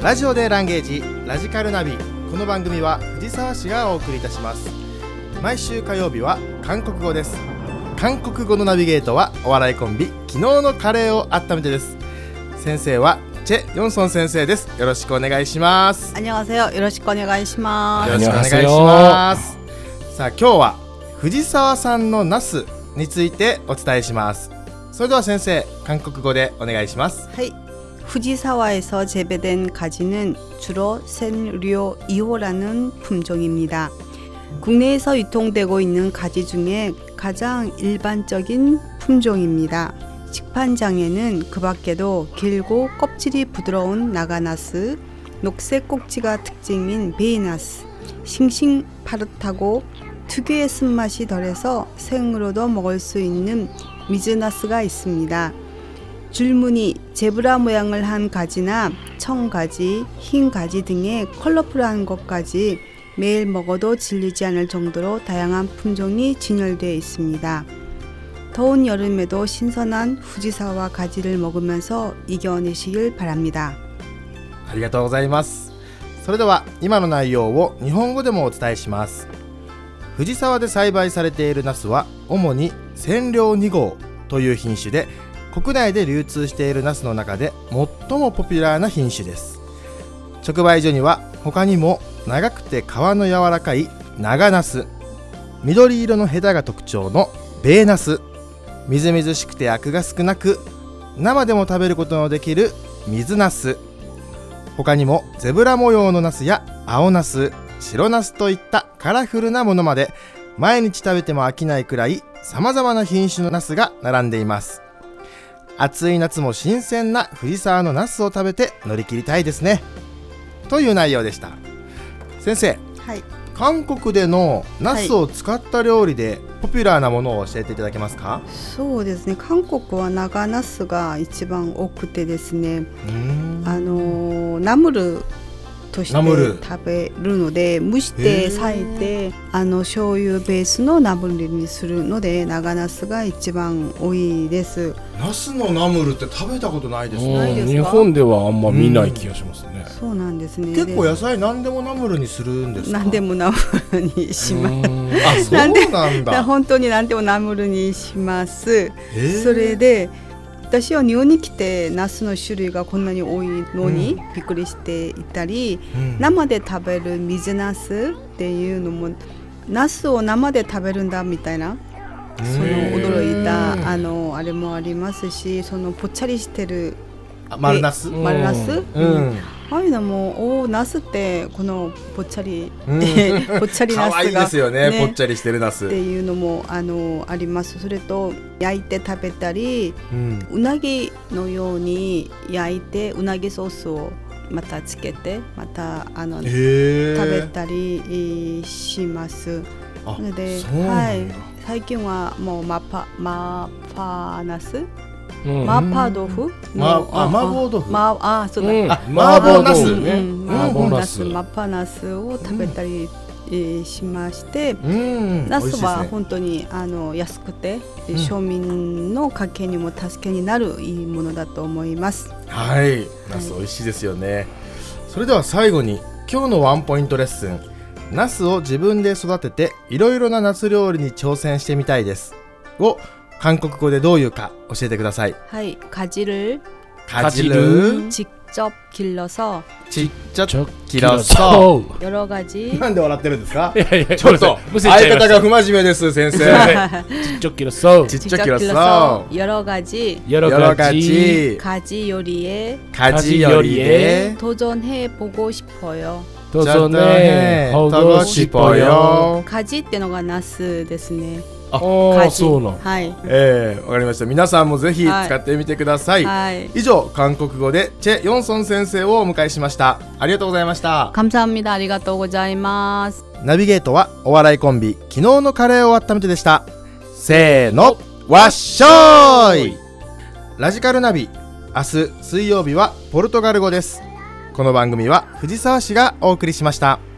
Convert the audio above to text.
ラジオでランゲージラジカルナビ。この番組は藤沢市がお送りいたします。毎週火曜日は韓国語です。韓国語のナビゲートはお笑いコンビ昨日のカレーを温めてです。先生はチェ・ヨンソン先生です。よろしくお願いします。 안녕하세요。よろしくお願いします。 よろしくお願いします。さあ今日は藤沢産のナスについてお伝えします。それでは先生、韓国語でお願いします。 はい。후지사와에서 재배된 가지는 주로 센류 2호라는 품종입니다. 국내에서 유통되고 있는 가지 중에 가장 일반적인 품종입니다. 식판장에는 그 밖에도 길고 껍질이 부드러운 나가나스, 녹색 꼭지가 특징인 베이나스, 싱싱 파릇하고 특유의 쓴맛이 덜해서 생으로도 먹을 수 있는 미즈나스가 있습니다. 줄무늬, 제브라 모양을 한 가지나 청가지, 흰 가지 등의 컬러풀한 것까지 매일 먹어도 질리지 않을 정도로 다양한 품종이 진열되어 있습니다. 더운 여름에도 신선한 후지사와 가지를 먹으면서 이겨내시길 바랍니다. ありがとうございます。それでは今の内容を日本語でもお伝えします。藤沢で栽培されているナスは主に千両2号という品種で、国内で流通しているナスの中で最もポピュラーな品種です。直売所には他にも長くて皮の柔らかい長ナス、緑色のヘタが特徴のベーナス、みずみずしくてアクが少なく生でも食べることのできる水ナス、他にもゼブラ模様のナスや青ナス、白ナスといったカラフルなものまで、毎日食べても飽きないくらい様々な品種のナスが並んでいます。暑い夏も新鮮な藤沢のナスを食べて乗り切りたいですね、という内容でした。先生、 はい、 韓国でのナスを使った料理でポピュラーなものを教えていただけますか？ そうですね、韓国は長ナスが一番多くてですね、ナムルとして食べるので、蒸して裂いて醤油ベースのナムルにするので長ナスが一番多いです。 ナスのナムルって食べたことないですね。 日本ではあんま見ない気がしますね。 そうなんですね。 結構野菜何でもナムルにするんですか？ 何でもナムルにします。 あ、そうなんだ。 本当に何でもナムルにします。それで私は日本に来てナスの種類がこんなに多いのにびっくりしていたり、生で食べる水ナスっていうのもナスを生で食べるんだみたいな、その驚いたあれもありますし、そのぽっちゃりしてる丸ナス、 ああいうのもナスってこのぽっちゃり、ぽっちゃりナスが可愛いですよね、ぽっちゃりしてるナスっていうのもあります。それと焼いて食べたり、うなぎのように焼いてうなぎソースをまたつけてまた食べたりします。なので、はい、最近はもうマパナス、マーパー豆腐、 麻婆豆腐、 そうだ、 麻婆ナス、 麻婆ナス、マッパナスを食べたりしまして、ナスは本当に安くて庶民の家計にも助けになるいいものだと思います。 はい、ナス美味しいですよね。それでは最後に今日のワンポイントレッスン、ナスを自分で育てていろいろなナス料理に挑戦してみたいですを韓国語でどういうか教えてください。 はい、가지를 직접 길러서 여러 가지。 なんで笑ってるんですか？ ちょっと相方が不真面目です、先生。 직접 길러서 여러 가지 가지 요리에 도전해 보고 싶어요. 가지ってのがナスですね。 そうなの。 はい。 わかりました。皆さんもぜひ使ってみてください。以上、韓国語でチェ・ヨンソン先生をお迎えしました。ありがとうございました。 감사합니다。ありがとうございます。 ナビゲートはお笑いコンビ昨日のカレーを温めてでした。せーの、わっしょーい。ラジカルナビ、明日水曜日はポルトガル語です。この番組は藤沢市がお送りしました。